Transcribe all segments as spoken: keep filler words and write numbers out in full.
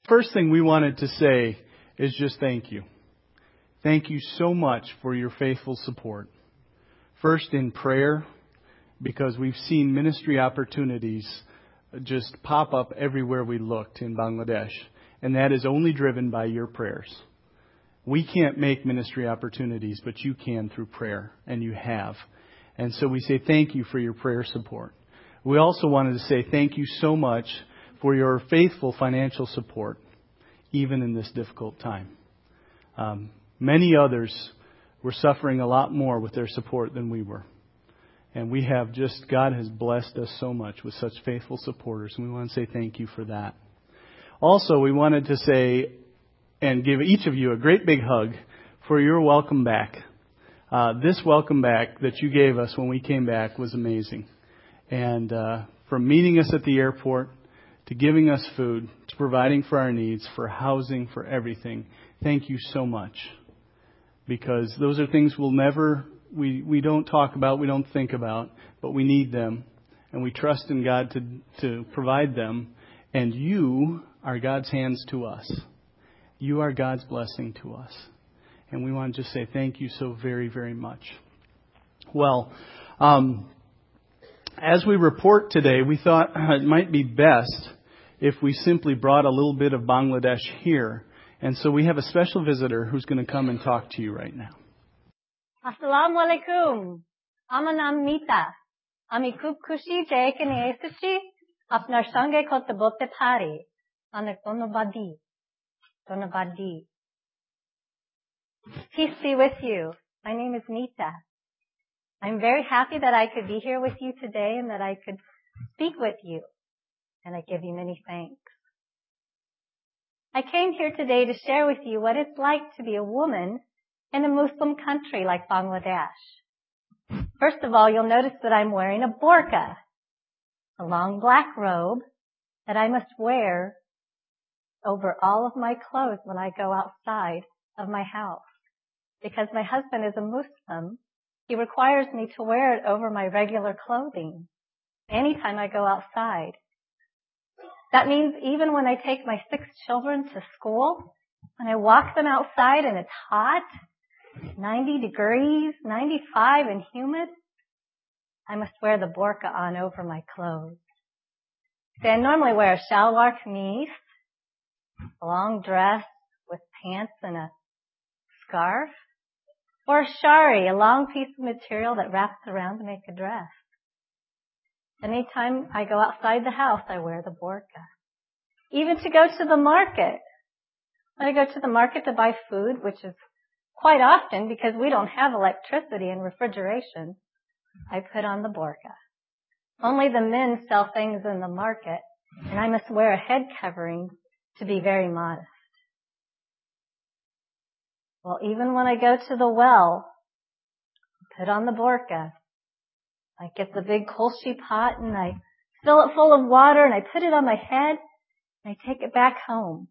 first thing we wanted to say is just thank you. Thank you so much for your faithful support. First in prayer, because we've seen ministry opportunities just pop up everywhere we looked in Bangladesh. And that is only driven by your prayers. We can't make ministry opportunities, but you can through prayer, and you have. And so we say thank you for your prayer support. We also wanted to say thank you so much for your faithful financial support, even in this difficult time. Um, many others were suffering a lot more with their support than we were. And we have just, God has blessed us so much with such faithful supporters, and we want to say thank you for that. Also, we wanted to say and give each of you a great big hug for your welcome back. Uh, this welcome back that you gave us when we came back was amazing. And uh, from meeting us at the airport, to giving us food, to providing for our needs, for housing, for everything, thank you so much. Because those are things we'll never, we, we don't talk about, we don't think about, but we need them. And we trust in God to, to provide them. And you are God's hands to us. You are God's blessing to us. And we want to just say thank you so very, very much. Well, um, as we report today, we thought it might be best if we simply brought a little bit of Bangladesh here. And so we have a special visitor who's going to come and talk to you right now. Assalamu alaikum. আমার নাম মিতা। আমি খুব খুশি যে এখানে এসেছি আপনার সঙ্গে কথা বলতে পারি। অনেক ধন্যবাদ দিই। ধন্যবাদ দিই। Peace be with you. My name is Mita. I'm very happy that I could be here with you today and that I could speak with you. And I give you many thanks. I came here today to share with you what it's like to be a woman in a Muslim country like Bangladesh. First of all, you'll notice that I'm wearing a burqa, a long black robe that I must wear over all of my clothes when I go outside of my house. Because my husband is a Muslim, he requires me to wear it over my regular clothing anytime I go outside. That means even when I take my six children to school, when I walk them outside and it's hot, ninety degrees, ninety-five and humid, I must wear the burqa on over my clothes. See, I normally wear a shalwar kameez, a long dress with pants and a scarf, or a shari, a long piece of material that wraps around to make a dress. Anytime I go outside the house, I wear the burqa. Even to go to the market. When I go to the market to buy food, which is quite often because we don't have electricity and refrigeration, I put on the burqa. Only the men sell things in the market, and I must wear a head covering to be very modest. Well, even when I go to the well, I put on the burqa. I get the big kolshi pot and I fill it full of water and I put it on my head and I take it back home.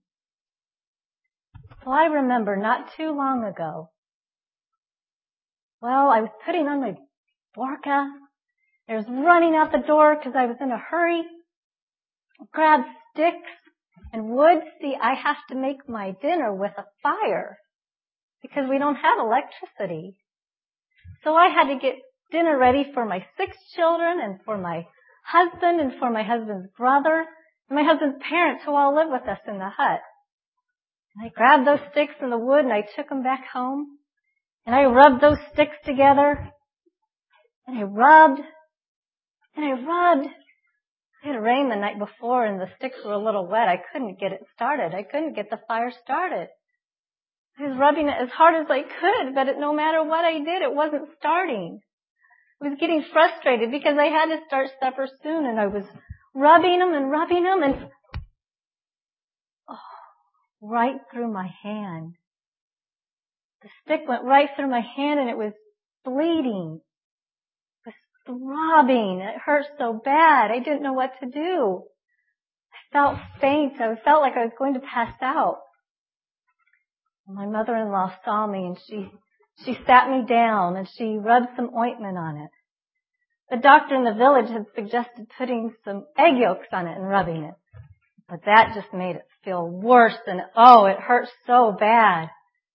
So I remember not too long ago, well, I was putting on my burqa. I was running out the door because I was in a hurry. I grabbed sticks and wood. See, I have to make my dinner with a fire because we don't have electricity. So I had to get dinner ready for my six children and for my husband and for my husband's brother and my husband's parents who all live with us in the hut. And I grabbed those sticks and the wood and I took them back home and I rubbed those sticks together and I rubbed and I rubbed. It had rained the night before and the sticks were a little wet. I couldn't get it started. I couldn't get the fire started. I was rubbing it as hard as I could, but it, no matter what I did, it wasn't starting. I was getting frustrated because I had to start supper soon and I was rubbing them and rubbing them and oh, right through my hand. The stick went right through my hand and it was bleeding. It was throbbing. It hurt so bad. I didn't know what to do. I felt faint. I felt like I was going to pass out. My mother-in-law saw me and she She sat me down and she rubbed some ointment on it. The doctor in the village had suggested putting some egg yolks on it and rubbing it. But that just made it feel worse and, oh, it hurts so bad.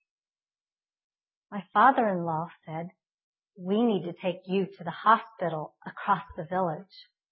My father-in-law said, we need to take you to the hospital across the village.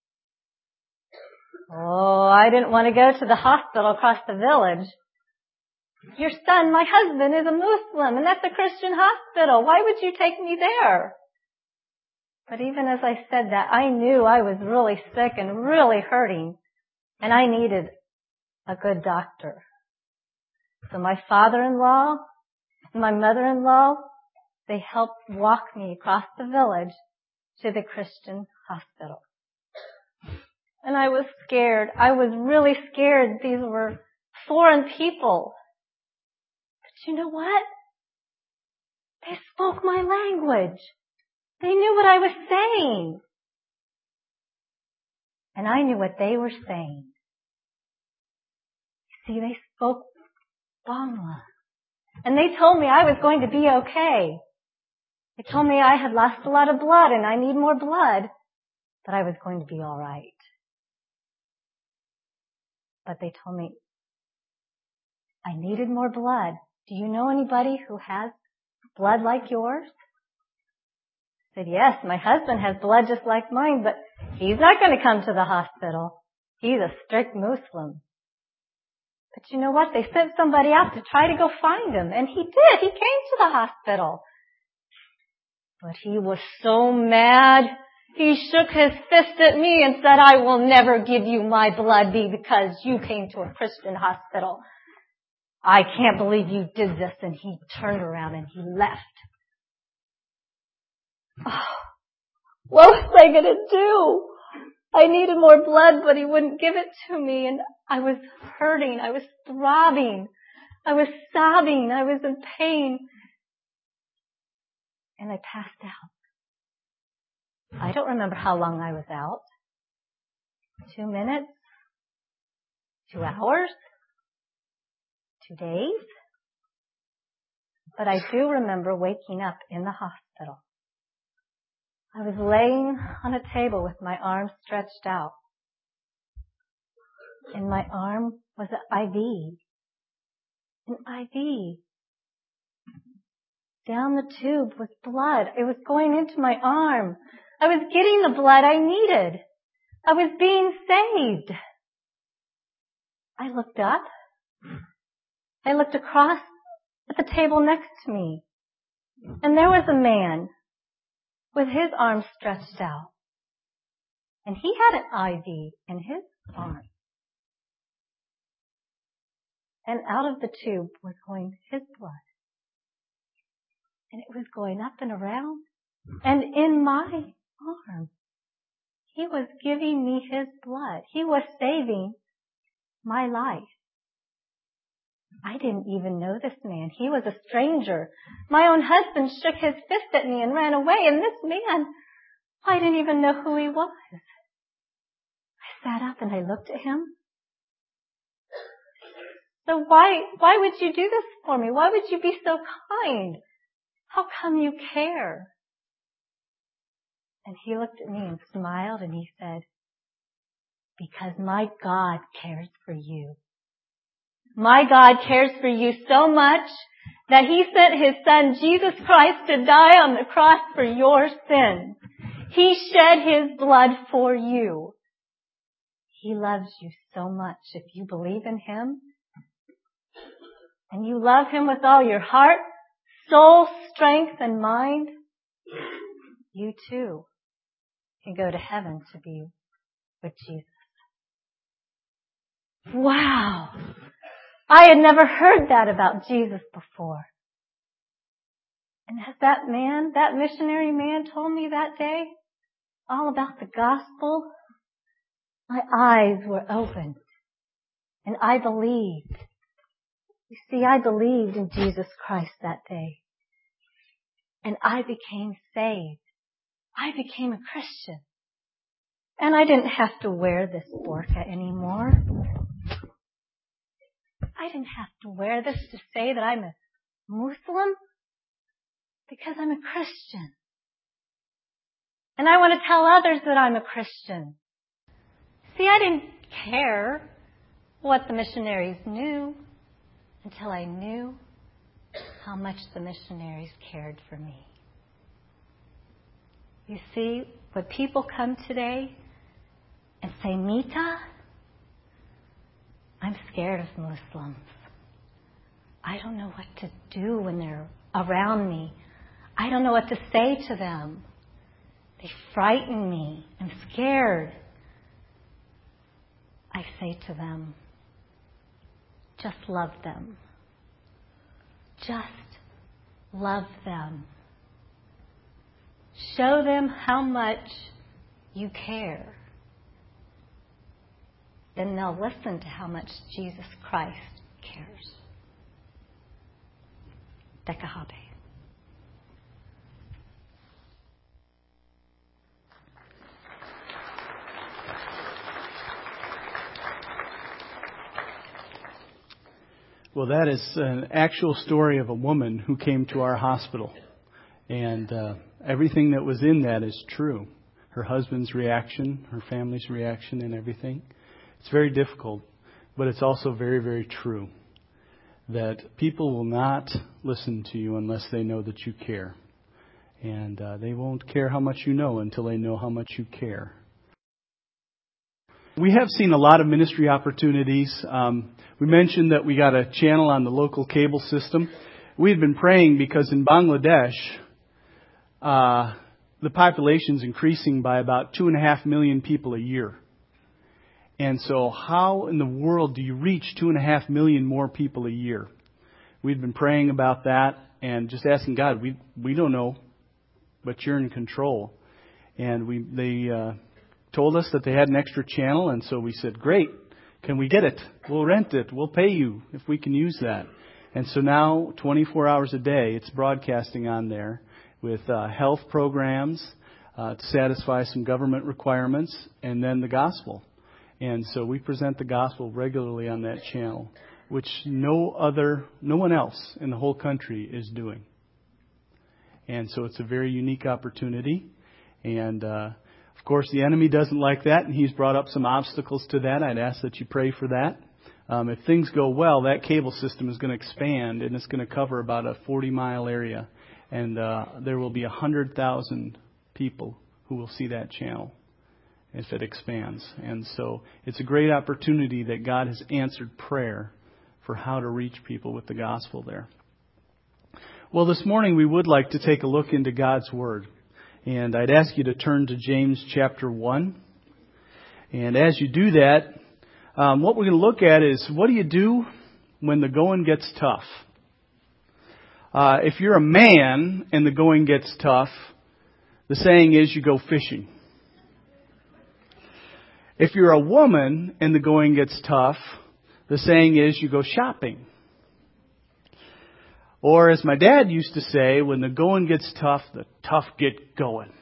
Oh, I didn't want to go to the hospital across the village. Your son, my husband, is a Muslim, and that's a Christian hospital. Why would you take me there? But even as I said that, I knew I was really sick and really hurting, and I needed a good doctor. So my father-in-law and my mother-in-law, they helped walk me across the village to the Christian hospital. And I was scared. I was really scared. These were foreign people. But you know what? They spoke my language. They knew what I was saying. And I knew what they were saying. See, they spoke Bangla. And they told me I was going to be okay. They told me I had lost a lot of blood and I need more blood, but I was going to be all right. But they told me I needed more blood. Do you know anybody who has blood like yours? I said, yes, my husband has blood just like mine, but he's not going to come to the hospital. He's a strict Muslim. But you know what? They sent somebody out to try to go find him, and he did. He came to the hospital. But he was so mad. He shook his fist at me and said, I will never give you my blood because you came to a Christian hospital. I can't believe you did this. And he turned around and he left. Oh, what was I going to do? I needed more blood, but he wouldn't give it to me. And I was hurting. I was throbbing. I was sobbing. I was in pain. And I passed out. I don't remember how long I was out. Two minutes? Two hours? Two days? But I do remember waking up in the hospital. I was laying on a table with my arms stretched out. In my arm was an I V. An I V. Down the tube was blood. It was going into my arm. I was getting the blood I needed. I was being saved. I looked up. I looked across at the table next to me. And there was a man with his arms stretched out. And he had an I V in his arm. And out of the tube was going his blood. And it was going up and around and in my arm. He was giving me his blood. He was saving my life. I didn't even know this man. He was a stranger. My own husband shook his fist at me and ran away. And this man, I didn't even know who he was. I sat up and I looked at him. So why, why would you do this for me? Why would you be so kind? How come you care? And he looked at me and smiled and he said, because my God cares for you. My God cares for you so much that he sent his son Jesus Christ to die on the cross for your sins. He shed his blood for you. He loves you so much. If you believe in him and you love him with all your heart, soul, strength, and mind, you too can go to heaven to be with Jesus. Wow! I had never heard that about Jesus before. And as that man, that missionary man told me that day all about the gospel, my eyes were opened and I believed. You see, I believed in Jesus Christ that day. And I became saved. I became a Christian. And I didn't have to wear this burqa anymore. I didn't have to wear this to say that I'm a Muslim, because I'm a Christian. And I want to tell others that I'm a Christian. See, I didn't care what the missionaries knew until I knew how much the missionaries cared for me. You see, when people come today and say, Nita, I'm scared of Muslims. I don't know what to do when they're around me. I don't know what to say to them. They frighten me. I'm scared. I say to them, just love them. Just love them. Show them how much you care. Then they'll listen to how much Jesus Christ cares. Dekahabe. Well, that is an actual story of a woman who came to our hospital. And uh, everything that was in that is true. Her husband's reaction, her family's reaction, and everything. It's very difficult, but it's also very, very true. That people will not listen to you unless they know that you care. And uh, they won't care how much you know until they know how much you care. We have seen a lot of ministry opportunities. Um, we mentioned that we got a channel on the local cable system. We had been praying because in Bangladesh, uh, the population's increasing by about two and a half million people a year. And so how in the world do you reach two and a half million more people a year? We'd been praying about that and just asking God, we we don't know, but you're in control. And we they uh, told us that they had an extra channel, and so we said, great, can we get it? We'll rent it. We'll pay you if we can use that. And so now, twenty-four hours a day, it's broadcasting on there with uh, health programs uh, to satisfy some government requirements, and then the gospel. And so we present the gospel regularly on that channel, which no other, no one else in the whole country is doing. And so it's a very unique opportunity. And, uh, of course, the enemy doesn't like that, and he's brought up some obstacles to that. I'd ask that you pray for that. Um, if things go well, that cable system is going to expand, and it's going to cover about a forty-mile area. And uh, there will be one hundred thousand people who will see that channel if it expands. And so it's a great opportunity that God has answered prayer for how to reach people with the gospel there. Well, this morning we would like to take a look into God's Word. And I'd ask you to turn to James chapter one. And as you do that, um, what we're going to look at is, what do you do when the going gets tough? Uh, if you're a man and the going gets tough, the saying is you go fishing. If you're a woman and the going gets tough, the saying is you go shopping. Or as my dad used to say, when the going gets tough, the tough get going.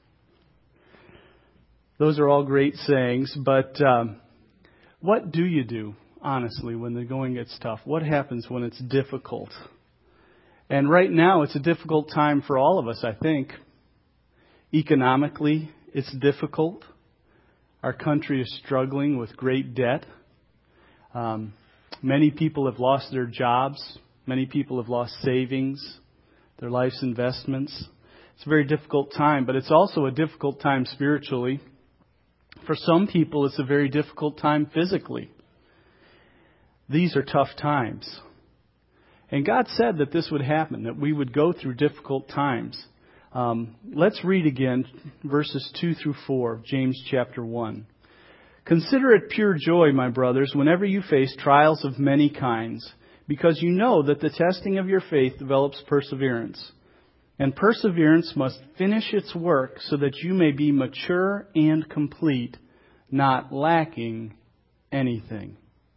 Those are all great sayings, but um, what do you do, honestly, when the going gets tough? What happens when it's difficult? And right now, it's a difficult time for all of us, I think. Economically, it's difficult. Our country is struggling with great debt. Um, many people have lost their jobs. Many people have lost savings, their life's investments. It's a very difficult time, but it's also a difficult time spiritually. For some people, it's a very difficult time physically. These are tough times. And God said that this would happen, that we would go through difficult times. Um, let's read again verses two through four of James chapter one. Consider it pure joy, my brothers, whenever you face trials of many kinds, because you know that the testing of your faith develops perseverance. And perseverance must finish its work so that you may be mature and complete, not lacking anything.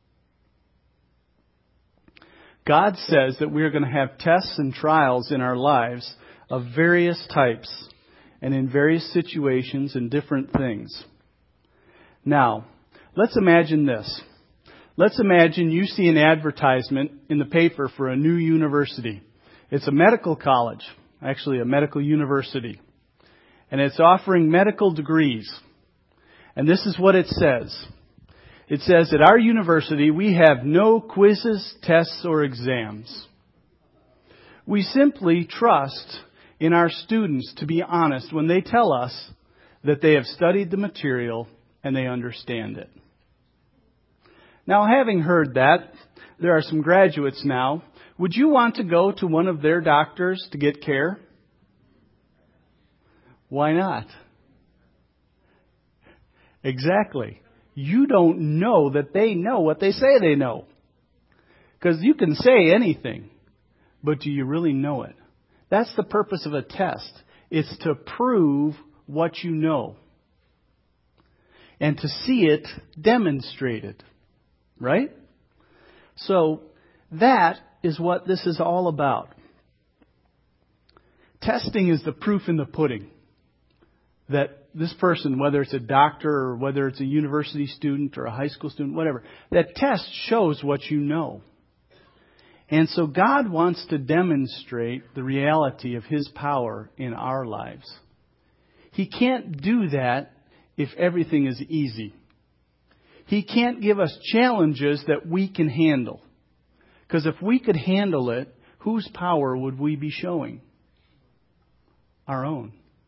God says that we are going to have tests and trials in our lives of various types and in various situations and different things. Now, let's imagine this. Let's imagine you see an advertisement in the paper for a new university. It's a medical college, actually a medical university. And it's offering medical degrees. And this is what it says. It says, at our university, we have no quizzes, tests, or exams. We simply trust in our students to be honest when they tell us that they have studied the material and they understand it. Now, having heard that, there are some graduates now. Would you want to go to one of their doctors to get care? Why not? Exactly. You don't know that they know what they say they know. Because you can say anything, but do you really know it? That's the purpose of a test. It's to prove what you know. And to see it demonstrated. Right? So, that is what this is all about. Testing is the proof in the pudding. That this person, whether it's a doctor or whether it's a university student or a high school student, whatever, that test shows what you know. And so God wants to demonstrate the reality of His power in our lives. He can't do that if everything is easy. He can't give us challenges that we can handle. Because if we could handle it, whose power would we be showing? Our own.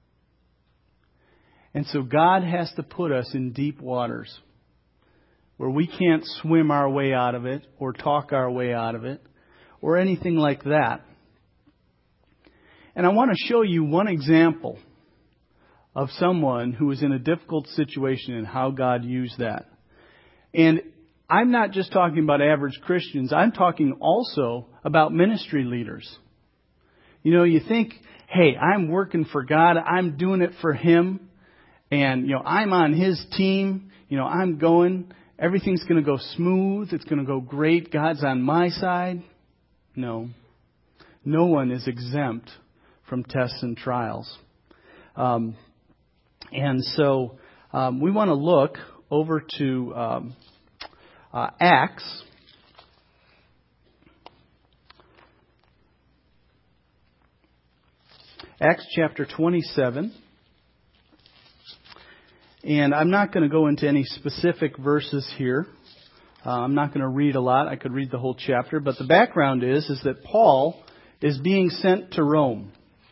And so God has to put us in deep waters where we can't swim our way out of it or talk our way out of it or anything like that. And I want to show you one example of someone who was in a difficult situation and how God used that. And I'm not just talking about average Christians. I'm talking also about ministry leaders. You know, you think, hey, I'm working for God. I'm doing it for Him. And, you know, I'm on His team. You know, I'm going. Everything's going to go smooth. It's going to go great. God's on my side. No. No one is exempt from tests and trials. Um, and so um, we want to look over to um, uh, Acts. Acts chapter twenty-seven. And I'm not going to go into any specific verses here. Uh, I'm not going to read a lot. I could read the whole chapter. But the background is, is that Paul is being sent to Rome.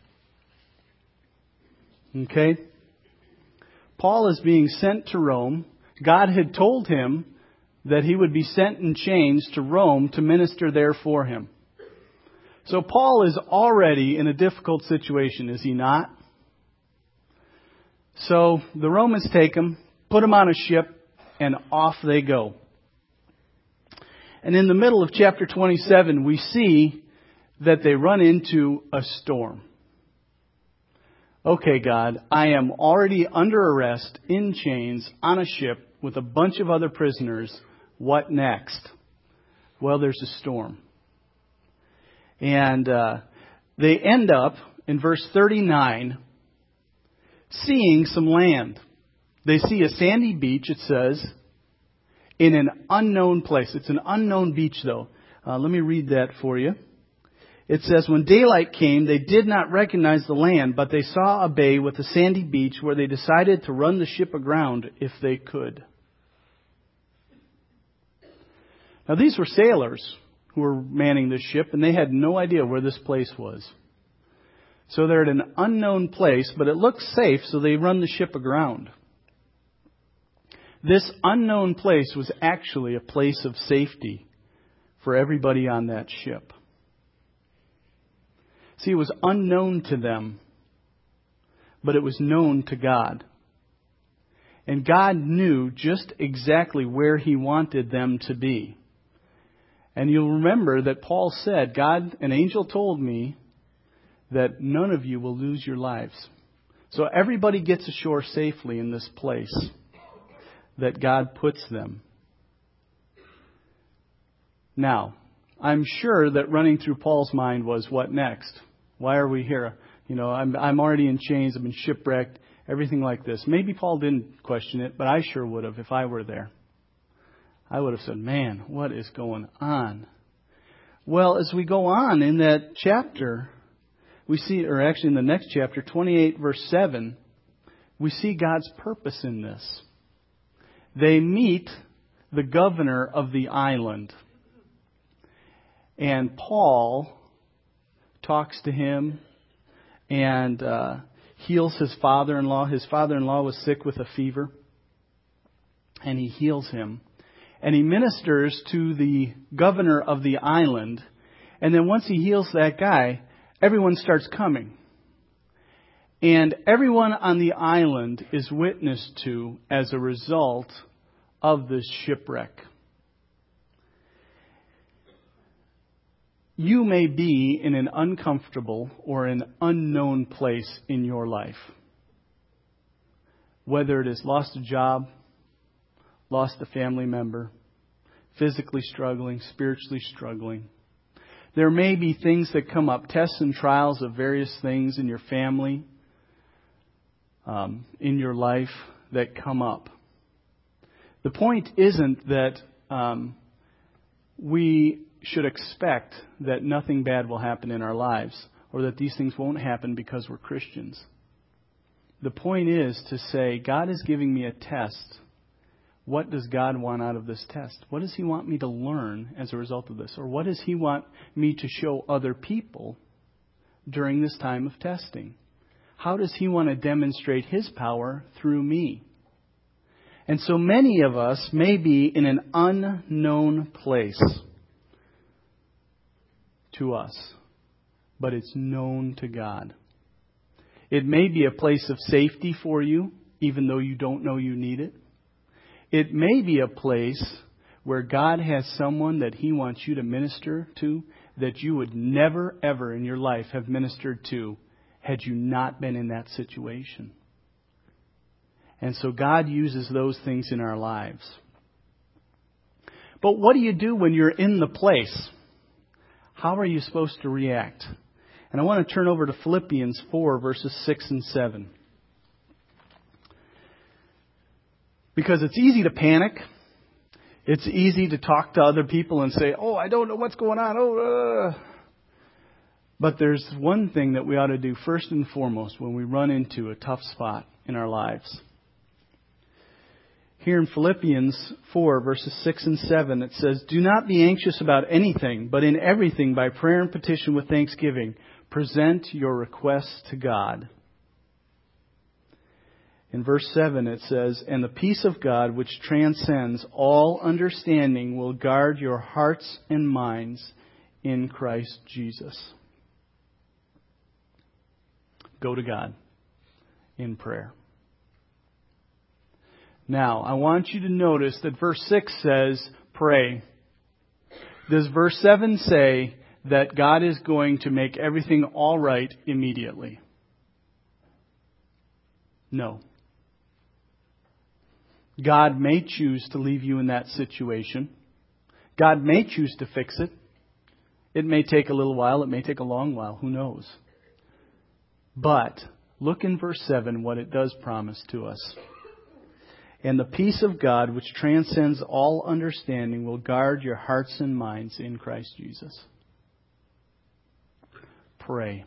Okay? Paul is being sent to Rome. God had told him that he would be sent in chains to Rome to minister there for him. So Paul is already in a difficult situation, is he not? So the Romans take him, put him on a ship, and off they go. And in the middle of chapter twenty-seven, we see that they run into a storm. Okay, God, I am already under arrest, in chains, on a ship, with a bunch of other prisoners. What next? Well, there's a storm. And uh, they end up, in verse thirty-nine, seeing some land. They see a sandy beach, it says, in an unknown place. It's an unknown beach, though. Uh, let me read that for you. It says, when daylight came, they did not recognize the land, but they saw a bay with a sandy beach where they decided to run the ship aground if they could. Now, these were sailors who were manning this ship, and they had no idea where this place was. So they're at an unknown place, but it looks safe, so they run the ship aground. This unknown place was actually a place of safety for everybody on that ship. See, it was unknown to them, but it was known to God. And God knew just exactly where He wanted them to be. And you'll remember that Paul said, God, an angel told me that none of you will lose your lives. So everybody gets ashore safely in this place that God puts them. Now, I'm sure that running through Paul's mind was, what next? Why are we here? You know, I'm, I'm already in chains. I've been shipwrecked. Everything like this. Maybe Paul didn't question it, but I sure would have if I were there. I would have said, man, what is going on? Well, as we go on in that chapter, we see, or actually in the next chapter, twenty-eight verse seven, we see God's purpose in this. They meet the governor of the island. And Paul talks to him and uh, heals his father-in-law. His father-in-law was sick with a fever. And he heals him. And he ministers to the governor of the island. And then once he heals that guy, everyone starts coming. And everyone on the island is witnessed to as a result of this shipwreck. You may be in an uncomfortable or an unknown place in your life. Whether it is lost a job, lost a family member, physically struggling, spiritually struggling. There may be things that come up, tests and trials of various things in your family, um, in your life that come up. The point isn't that um, we should expect that nothing bad will happen in our lives or that these things won't happen because we're Christians. The point is to say, God is giving me a test. What does God want out of this test? What does He want me to learn as a result of this? Or what does He want me to show other people during this time of testing? How does He want to demonstrate His power through me? And so many of us may be in an unknown place to us, but it's known to God. It may be a place of safety for you, even though you don't know you need it. It may be a place where God has someone that He wants you to minister to that you would never, ever in your life have ministered to had you not been in that situation. And so God uses those things in our lives. But what do you do when you're in the place? How are you supposed to react? And I want to turn over to Philippians four, verses six and seven. Because it's easy to panic. It's easy to talk to other people and say, oh, I don't know what's going on. Oh, uh. But there's one thing that we ought to do first and foremost when we run into a tough spot in our lives. Here in Philippians four, verses six and seven, it says, do not be anxious about anything, but in everything, by prayer and petition with thanksgiving, present your requests to God. In verse seven it says, and the peace of God, which transcends all understanding, will guard your hearts and minds in Christ Jesus. Go to God in prayer. Now, I want you to notice that verse six says, pray. Does verse seven say that God is going to make everything all right immediately? No. God may choose to leave you in that situation. God may choose to fix it. It may take a little while. It may take a long while. Who knows? But look in verse seven what it does promise to us. And the peace of God, which transcends all understanding, will guard your hearts and minds in Christ Jesus. Pray.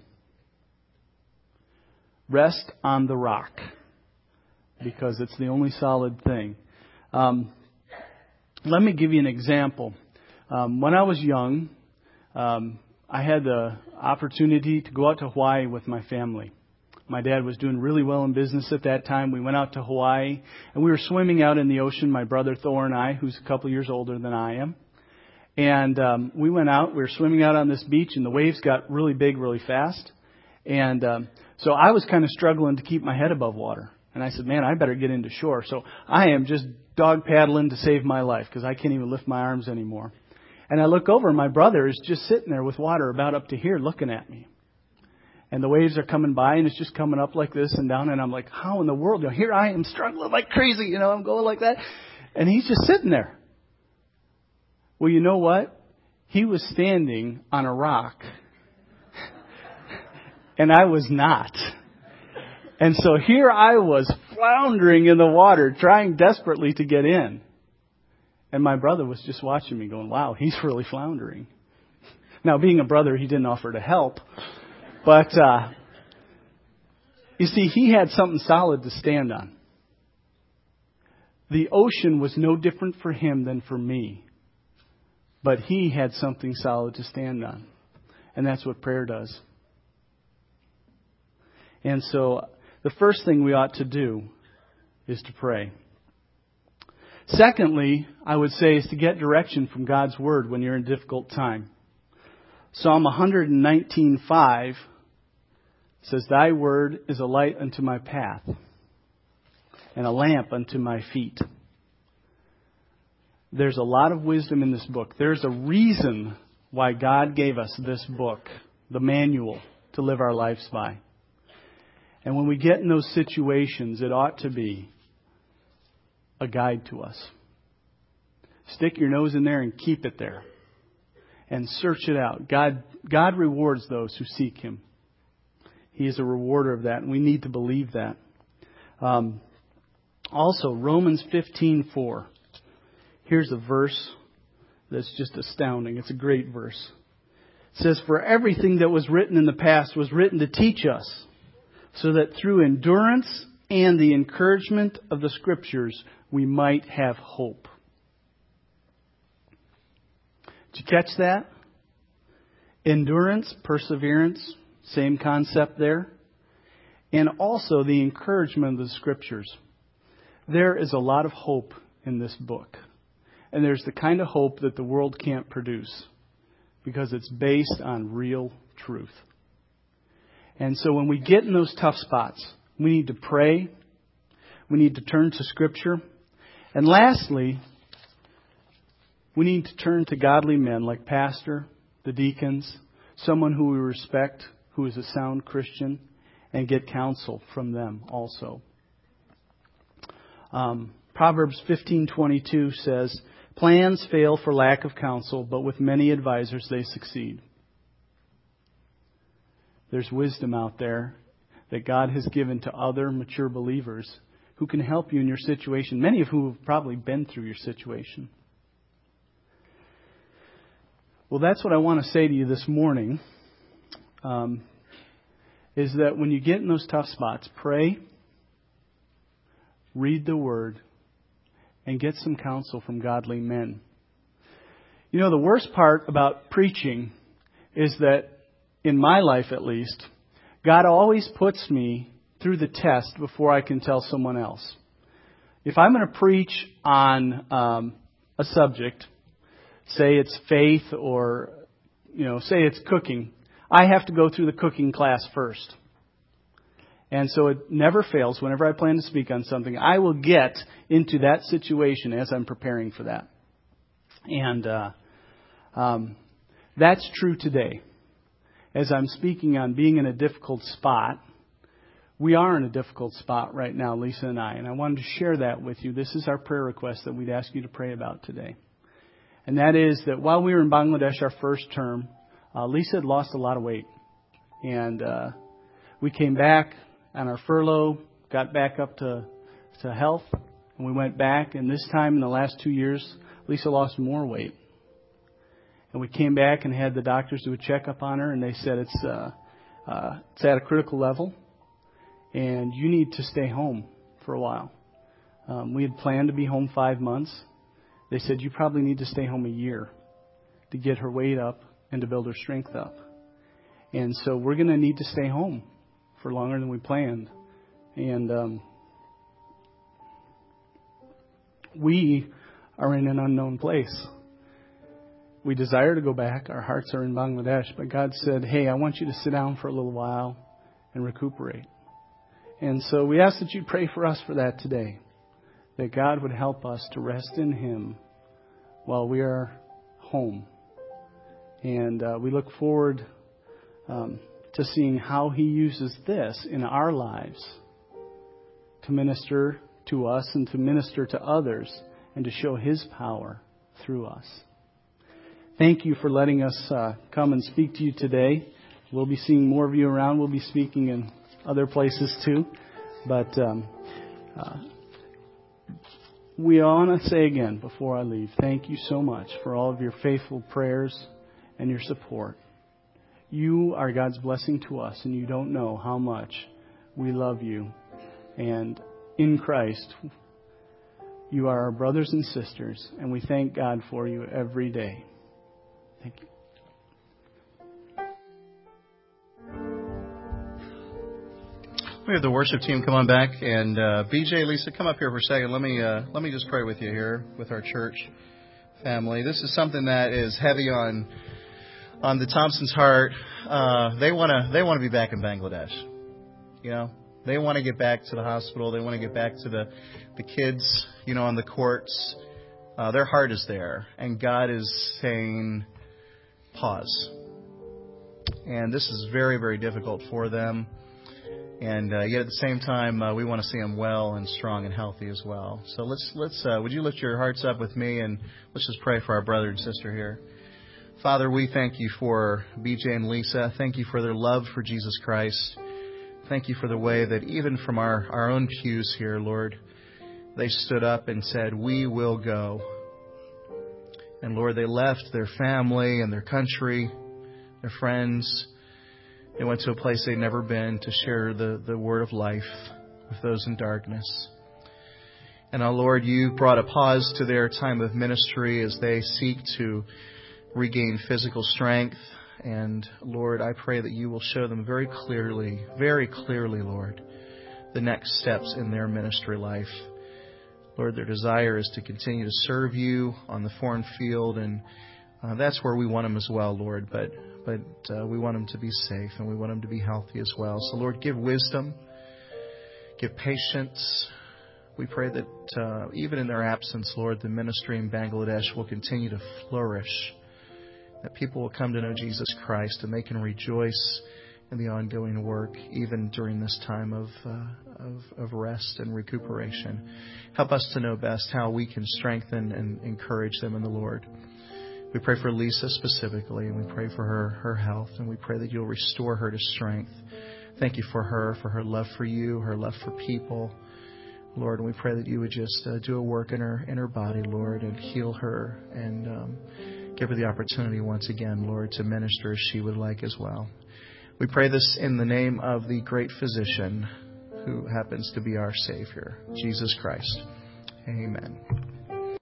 Rest on the rock, because it's the only solid thing. Um, let me give you an example. Um, when I was young, um, I had the opportunity to go out to Hawaii with my family. My dad was doing really well in business at that time. We went out to Hawaii, and we were swimming out in the ocean, my brother Thor and I, who's a couple years older than I am. And um, we went out, we were swimming out on this beach, and the waves got really big really fast. And um, so I was kind of struggling to keep my head above water. And I said, man, I better get into shore. So I am just dog paddling to save my life because I can't even lift my arms anymore. And I look over, and my brother is just sitting there with water about up to here looking at me. And the waves are coming by, and it's just coming up like this and down. And I'm like, how in the world? You know, here I am struggling like crazy. You know, I'm going like that. And he's just sitting there. Well, you know what? He was standing on a rock. And I was not. And so here I was floundering in the water, trying desperately to get in. And my brother was just watching me going, wow, he's really floundering. Now, being a brother, he didn't offer to help. But, uh, you see, he had something solid to stand on. The ocean was no different for him than for me. But he had something solid to stand on. And that's what prayer does. And so the first thing we ought to do is to pray. Secondly, I would say is to get direction from God's Word when you're in a difficult time. Psalm one nineteen five says, Thy word is a light unto my path and a lamp unto my feet. There's a lot of wisdom in this book. There's a reason why God gave us this book, the manual to live our lives by. And when we get in those situations, it ought to be a guide to us. Stick your nose in there and keep it there. And search it out. God, God rewards those who seek Him. He is a rewarder of that, and we need to believe that. Um, also, Romans fifteen four. Here's a verse that's just astounding. It's a great verse. It says, For everything that was written in the past was written to teach us, so that through endurance and the encouragement of the Scriptures, we might have hope. Did you catch that? Endurance, perseverance, same concept there. And also the encouragement of the Scriptures. There is a lot of hope in this book. And there's the kind of hope that the world can't produce, because it's based on real truth. And so when we get in those tough spots, we need to pray. We need to turn to Scripture. And lastly, we need to turn to godly men like pastor, the deacons, someone who we respect, who is a sound Christian, and get counsel from them also. Um, Proverbs fifteen twenty-two says, Plans fail for lack of counsel, but with many advisors they succeed. There's wisdom out there that God has given to other mature believers who can help you in your situation, many of whom have probably been through your situation. Well, that's what I want to say to you this morning, um, is that when you get in those tough spots, pray, read the Word, and get some counsel from godly men. You know, the worst part about preaching is that, in my life at least, God always puts me through the test before I can tell someone else. If I'm going to preach on um, a subject, say it's faith or, you know, say it's cooking, I have to go through the cooking class first. And so it never fails. Whenever I plan to speak on something, I will get into that situation as I'm preparing for that. And uh, um, that's true today. As I'm speaking on being in a difficult spot, we are in a difficult spot right now, Lisa and I. And I wanted to share that with you. This is our prayer request that we'd ask you to pray about today. And that is that while we were in Bangladesh our first term, uh, Lisa had lost a lot of weight. And uh, we came back on our furlough, got back up to, to health, and we went back. And this time in the last two years, Lisa lost more weight. And we came back and had the doctors do a checkup on her, and they said it's uh, uh, it's at a critical level, and you need to stay home for a while. Um, we had planned to be home five months. They said you probably need to stay home a year to get her weight up and to build her strength up. And so we're going to need to stay home for longer than we planned. And um, we are in an unknown place. We desire to go back. Our hearts are in Bangladesh. But God said, hey, I want you to sit down for a little while and recuperate. And so we ask that you pray for us for that today. That God would help us to rest in Him while we are home. And uh, we look forward um, to seeing how He uses this in our lives to minister to us and to minister to others and to show His power through us. Thank you for letting us uh, come and speak to you today. We'll be seeing more of you around. We'll be speaking in other places too. But um, uh, we want to say again before I leave, thank you so much for all of your faithful prayers and your support. You are God's blessing to us, and you don't know how much we love you. And in Christ, You are our brothers and sisters, and we thank God for you every day. Thank you. We have the worship team come on back, and uh, B J, Lisa, come up here for a second. Let me uh, let me just pray with you here with our church family. This is something that is heavy on on the Thompsons' heart. Uh, they want to they want to be back in Bangladesh. You know, they want to get back to the hospital. They want to get back to the the kids. You know, on the courts. Uh, their heart is there, and God is saying, pause. And this is very very difficult for them. And uh, yet at the same time, uh, we want to see them well and strong and healthy as well. So let's let's uh, would you lift your hearts up with me, and let's just pray for our brother and sister here. Father, we thank you for B J and Lisa. Thank you for their love for Jesus Christ. Thank you for the way that even from our, our own pews here, Lord, they stood up and said, we will go. And Lord, they left their family and their country, their friends. They went to a place they'd never been to share the, the word of life with those in darkness. And now, Lord, you brought a pause to their time of ministry as they seek to regain physical strength. And Lord, I pray that you will show them very clearly, very clearly, Lord, the next steps in their ministry life. Lord, their desire is to continue to serve you on the foreign field, and uh, that's where we want them as well, Lord. But but uh, we want them to be safe, and we want them to be healthy as well. So, Lord, give wisdom, give patience. We pray that uh, even in their absence, Lord, the ministry in Bangladesh will continue to flourish, that people will come to know Jesus Christ, and they can rejoice in the ongoing work, even during this time of, uh, of, of rest and recuperation. Help us to know best how we can strengthen and encourage them in the Lord. We pray for Lisa specifically, and we pray for her, her health, and we pray that you'll restore her to strength. Thank you for her, for her love for you, her love for people. Lord, and we pray that you would just uh, do a work in her in her body, Lord, and heal her, and um, give her the opportunity once again, Lord, to minister as she would like as well. We pray this in the name of the great physician who happens to be our Savior, Jesus Christ. Amen.